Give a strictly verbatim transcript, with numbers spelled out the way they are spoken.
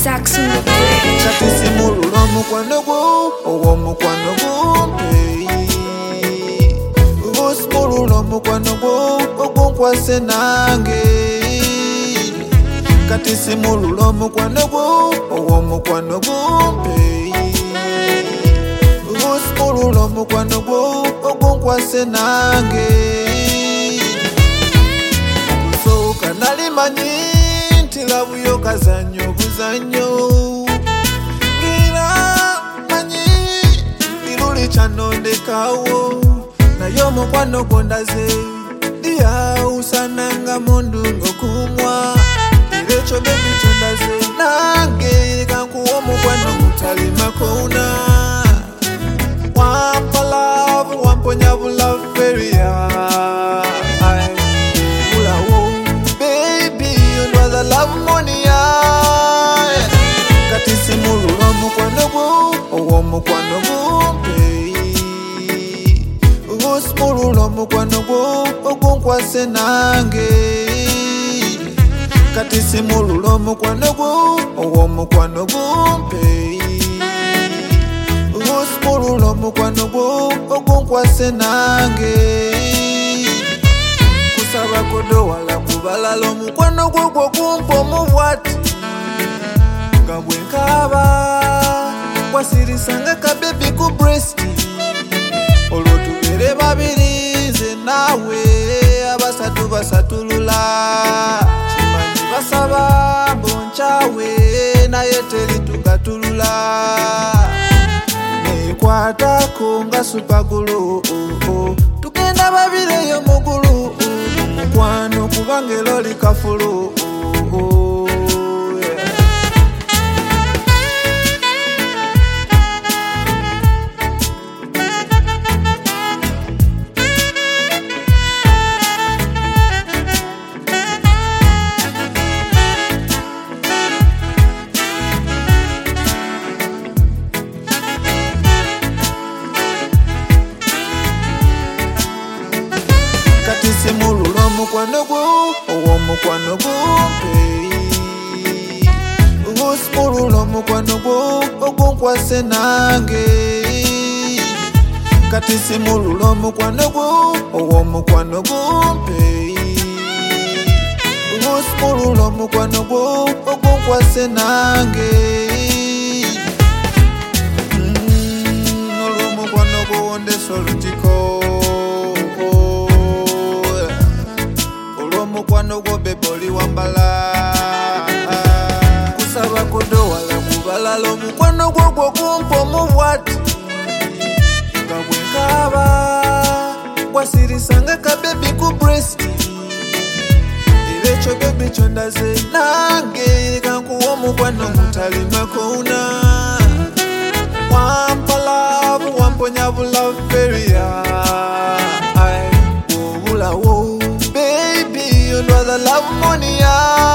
Sax on the bridge. Kati simulula mukwano gwo owo mukwano gumpe Simulula mukwano gwo ogunkwase nange Kati simulula mukwano gwo owo mukwano gumpe Simulula mukwano gwo ogunkwase nange Soka nalimanyi nti labu yo kazanyo buzanyo Chanondekawo na yo mukwano gondaze dia usananga mundu ngokumwa irecho baby chondaze nange kankuwo mukwano mutali makona wampa love wamponya love feria I ulawo baby ndo the love money I kati simulula mukwano gwo owo mukwano gwo Simulula mukwano gwo ogunkwase nange Kati simulula mukwano gwo owo mukwano gumpe Simulula mukwano gwo ogunkwase nange Kusaba kodo wala kubalala omukwano gwo gwo gumpa omubwati Nga bwenkaba kwasirisanga ka baby ku breast Olotubere babirize nawe abasatu basatulula Chimanyi basaba bonchawe naye teri tugatulula Nekwatako nga supagulu Tugenda babireyo mugulu Mukwano kubangelo likafulu Simulula mukwano gwo owo mukwano gumpe Simulula mukwano gwo ogunkwase nange Kati simulula mukwano gwo owo mukwano gumpe Simulula mukwano gwo ogunkwase nange Olwo mukwano gwo wondeso lutiko Mukwano gwo beboli wambala Kusaba kodo wala kubalala omukwano gwo gwo gumpa omubwati Nga bwenkaba kwasirisanga ka baby ku breast Irecho baby chondaze nange kankuwo mukwano mutali makona Wampa love wamponya love feria I ulawo the love money